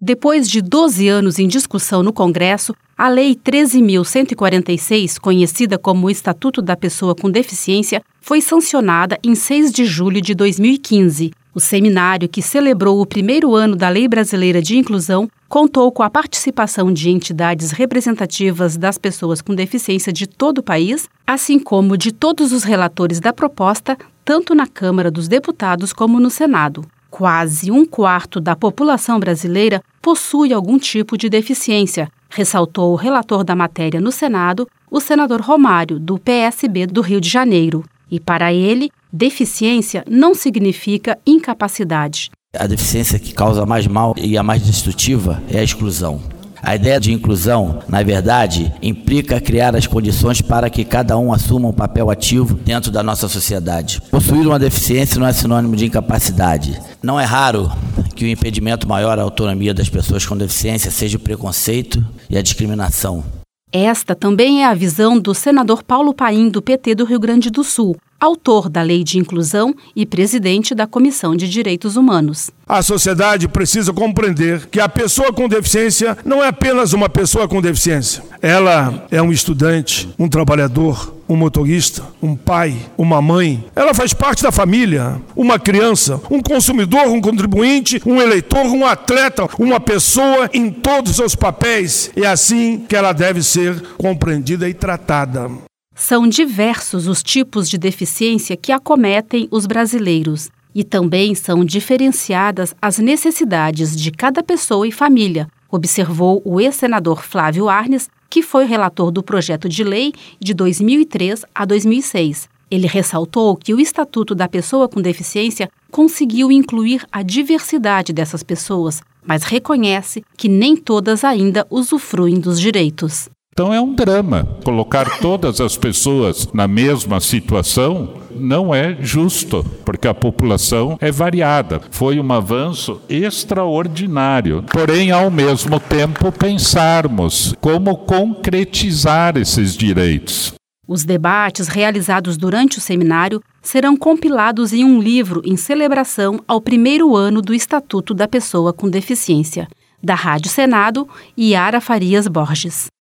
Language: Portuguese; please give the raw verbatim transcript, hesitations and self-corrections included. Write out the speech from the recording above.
Depois de doze anos em discussão no Congresso, a Lei treze mil cento e quarenta e seis, conhecida como o Estatuto da Pessoa com Deficiência, foi sancionada em seis de julho de dois mil e quinze. O seminário, que celebrou o primeiro ano da Lei Brasileira de Inclusão, contou com a participação de entidades representativas das pessoas com deficiência de todo o país, assim como de todos os relatores da proposta, tanto na Câmara dos Deputados como no Senado. Quase um quarto da população brasileira possui algum tipo de deficiência, ressaltou o relator da matéria no Senado, o senador Romário, do P S B do Rio de Janeiro. E para ele, deficiência não significa incapacidade. A deficiência que causa mais mal e a mais destrutiva é a exclusão. A ideia de inclusão, na verdade, implica criar as condições para que cada um assuma um papel ativo dentro da nossa sociedade. Possuir uma deficiência não é sinônimo de incapacidade. Não é raro que o impedimento maior à autonomia das pessoas com deficiência seja o preconceito e a discriminação. Esta também é a visão do senador Paulo Paim, do P T do Rio Grande do Sul, autor da Lei de Inclusão e presidente da Comissão de Direitos Humanos. A sociedade precisa compreender que a pessoa com deficiência não é apenas uma pessoa com deficiência. Ela é um estudante, um trabalhador, um motorista, um pai, uma mãe. Ela faz parte da família, uma criança, um consumidor, um contribuinte, um eleitor, um atleta, uma pessoa em todos os seus papéis. É assim que ela deve ser compreendida e tratada. São diversos os tipos de deficiência que acometem os brasileiros e também são diferenciadas as necessidades de cada pessoa e família, observou o ex-senador Flávio Arnes, que foi relator do projeto de lei de dois mil e três a dois mil e seis. Ele ressaltou que o Estatuto da Pessoa com Deficiência conseguiu incluir a diversidade dessas pessoas, mas reconhece que nem todas ainda usufruem dos direitos. Então é um drama. Colocar todas as pessoas na mesma situação não é justo, porque a população é variada. Foi um avanço extraordinário. Porém, ao mesmo tempo, pensarmos como concretizar esses direitos. Os debates realizados durante o seminário serão compilados em um livro em celebração ao primeiro ano do Estatuto da Pessoa com Deficiência. Da Rádio Senado, Yara Farias Borges.